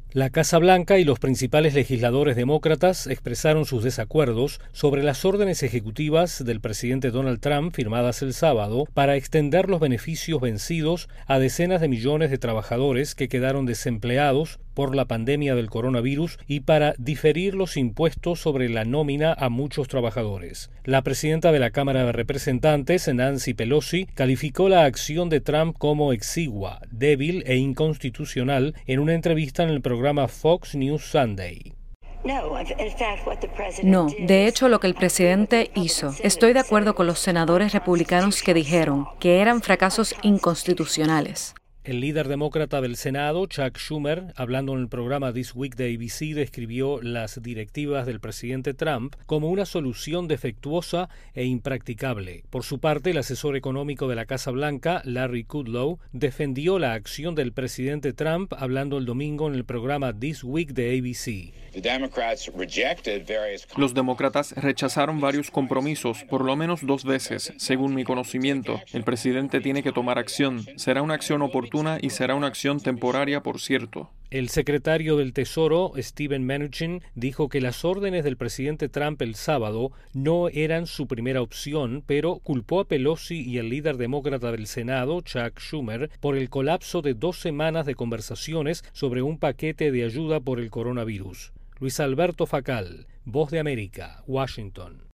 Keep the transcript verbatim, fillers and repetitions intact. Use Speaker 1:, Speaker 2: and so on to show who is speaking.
Speaker 1: La Casa Blanca y los principales legisladores demócratas expresaron sus desacuerdos sobre las órdenes ejecutivas del presidente Donald Trump firmadas el sábado para extender los beneficios vencidos a decenas de millones de trabajadores que quedaron desempleados por la pandemia del coronavirus y para diferir los impuestos sobre la nómina a muchos trabajadores. La presidenta de la Cámara de Representantes, Nancy Pelosi, calificó la acción de Trump como exigua, débil e inconstitucional en una entrevista en el programa Fox News Sunday.
Speaker 2: No, de hecho lo que el presidente hizo, estoy de acuerdo con los senadores republicanos que dijeron que eran fracasos inconstitucionales.
Speaker 1: El líder demócrata del Senado, Chuck Schumer, hablando en el programa This Week de A B C, describió las directivas del presidente Trump como una solución defectuosa e impracticable. Por su parte, el asesor económico de la Casa Blanca, Larry Kudlow, defendió la acción del presidente Trump hablando el domingo en el programa This Week de A B C.
Speaker 3: Los demócratas rechazaron varios compromisos, por lo menos dos veces, según mi conocimiento. El presidente tiene que tomar acción. Será una acción oportuna y será una acción temporaria, por cierto.
Speaker 1: El secretario del Tesoro, Steven Mnuchin, dijo que las órdenes del presidente Trump el sábado no eran su primera opción, pero culpó a Pelosi y al líder demócrata del Senado, Chuck Schumer, por el colapso de dos semanas de conversaciones sobre un paquete de ayuda por el coronavirus. Luis Alberto Facal, Voz de América, Washington.